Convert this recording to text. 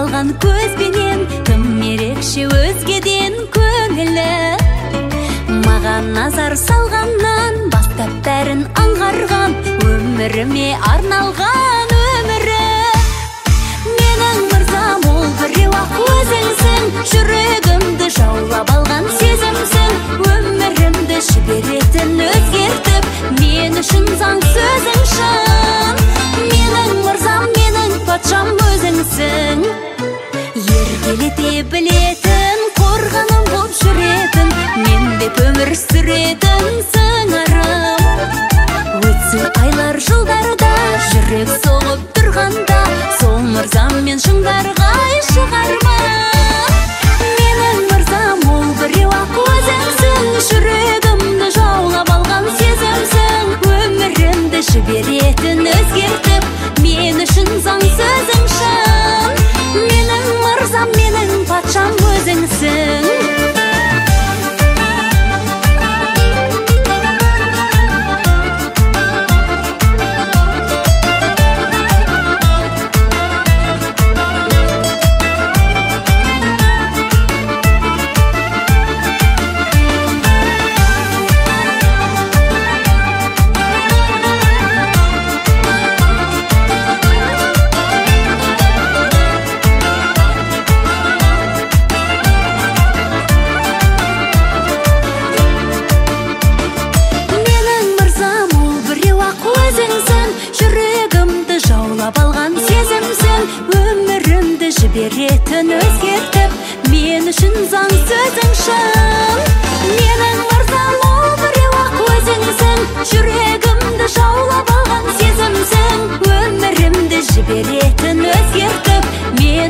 қалған көзбенен тым ерекше өзгеден көңілі. Маған назар салғаннан бастап бәрін аңғарған, өміріме арналған өмірі. Менің мырзам ол біреу-ақ өзіңсің, жүрегімді жаулап алған сезімсің, өмірімді жіберетін өзгертіп, мен үшін заң сөзің шын. Менің мырзам, менің патшам өзіңсің, еркелете білетін, қорғаным боп жүретін, мен деп өмір сүретін сыңарым. Өтсін айлар жылдарда, жүрек соғып тұрғанда, сол мырзам мен шыңдарға шығарма. Менің мырзам ол біреу-ақ өзіңсің, жүрегімді жаулап алған сезімсің, өмірімді жіберетін өзгертіп, мен үшін заң сөзің шын. Менің мырзам, менің патшам өзіңсің. Жіберетін өзгертіп, мен үшін заң сөзің шын. Менің мырзам ол біреу-ақ өзіңсің, жүрегімді жаулап алған сезімсің, өмірімді жіберетін өзгертіп, мен